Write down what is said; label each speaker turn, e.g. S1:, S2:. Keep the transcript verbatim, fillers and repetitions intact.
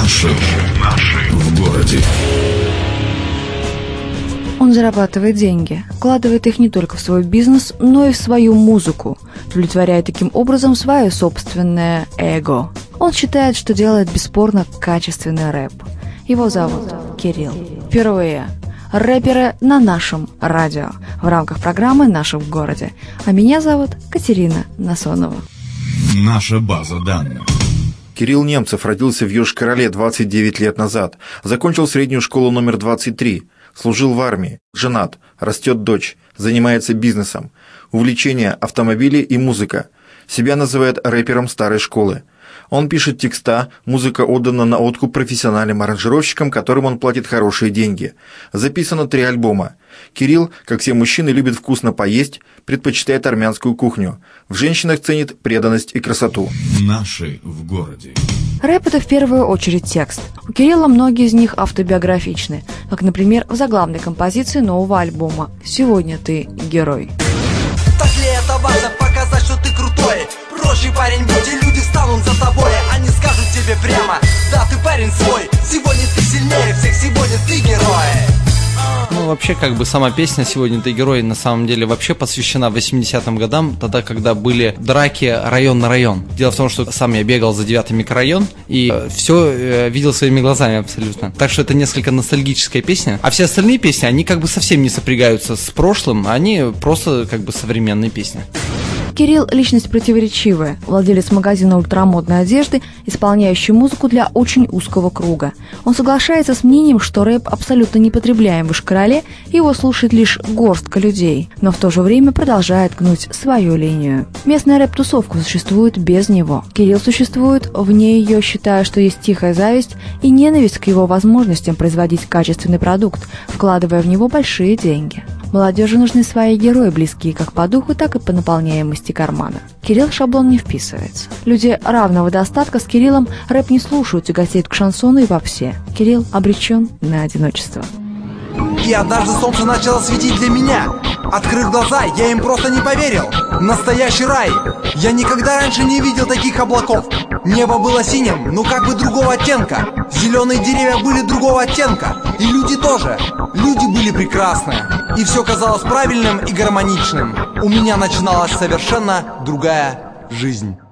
S1: Наши, наши в городе.
S2: Он зарабатывает деньги, вкладывает их не только в свой бизнес, но и в свою музыку, удовлетворяя таким образом свое собственное эго. Он считает, что делает бесспорно качественный рэп. Его зовут Кирилл. Впервые рэперы на нашем радио в рамках программы «Наши в городе». А меня зовут Катерина Насонова.
S1: Наша база данных.
S3: Кирилл Немцев родился в Йошкар-Оле двадцать девять лет назад. Закончил среднюю школу номер двадцать три. Служил в армии. Женат. Растет дочь. Занимается бизнесом. Увлечение – автомобили и музыка. Себя называет рэпером старой школы. Он пишет текста, музыка отдана на откуп профессиональным аранжировщикам, которым он платит хорошие деньги. Записано три альбома. Кирилл, как все мужчины, любит вкусно поесть, предпочитает армянскую кухню. В женщинах ценит преданность и красоту.
S1: Наши в городе.
S2: Рэп – это в первую очередь текст. У Кирилла многие из них автобиографичны, как, например, в заглавной композиции нового альбома «Сегодня ты герой».
S4: Так ли это важно показать, что ты крутой? Проще, парень, будь, и люди встанут за тобой. Они скажут тебе прямо: да, ты парень свой. Сегодня ты сильнее всех, сегодня ты герой.
S5: Ну, вообще, как бы сама песня «Сегодня ты герой» на самом деле вообще посвящена восьмидесятым годам, тогда, когда были драки район на район. Дело в том, что сам я бегал за девятый микрорайон и э, все э, видел своими глазами абсолютно. Так что это несколько ностальгическая песня. А все остальные песни, они как бы совсем не сопрягаются с прошлым, они просто как бы современные песни.
S2: Кирилл – личность противоречивая, владелец магазина ультрамодной одежды, исполняющий музыку для очень узкого круга. Он соглашается с мнением, что рэп абсолютно непотребляем в Йошкар-Оле, и его слушает лишь горстка людей, но в то же время продолжает гнуть свою линию. Местная рэп-тусовка существует без него. Кирилл существует вне ее, считая, что есть тихая зависть и ненависть к его возможностям производить качественный продукт, вкладывая в него большие деньги. Молодежи нужны свои герои, близкие как по духу, так и по наполняемости кармана. Кирилл в шаблон не вписывается. Люди равного достатка с Кириллом рэп не слушают, тяготеют к шансону и попсе. Кирилл обречен на одиночество.
S4: И однажды солнце начало светить для меня. Открыв глаза, я им просто не поверил. Настоящий рай. Я никогда раньше не видел таких облаков. Небо было синим, но как бы другого оттенка. Зеленые деревья были другого оттенка. И люди тоже. Люди были прекрасные. И все казалось правильным и гармоничным. У меня начиналась совершенно другая жизнь.